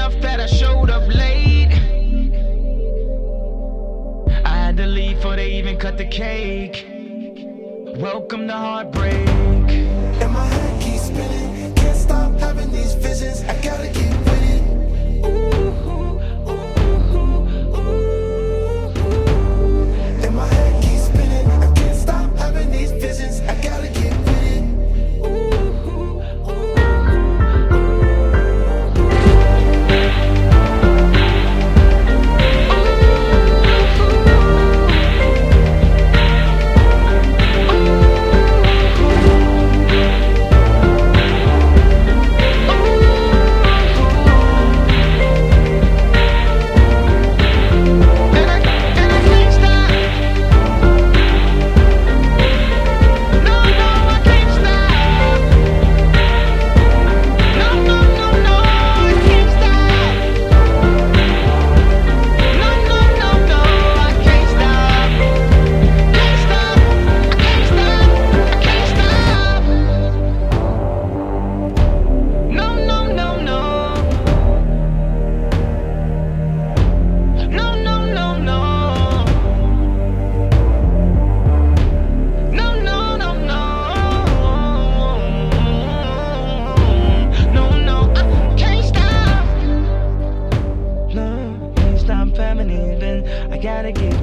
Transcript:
enough that I showed up late. I had to leave before they even cut the cake. Welcome to heartbreak. And my head keeps spinning, can't stop having these visions. I gotta get with it. And my head keeps spinning, I can't stop having these visions. I gotta get with it. I gotta get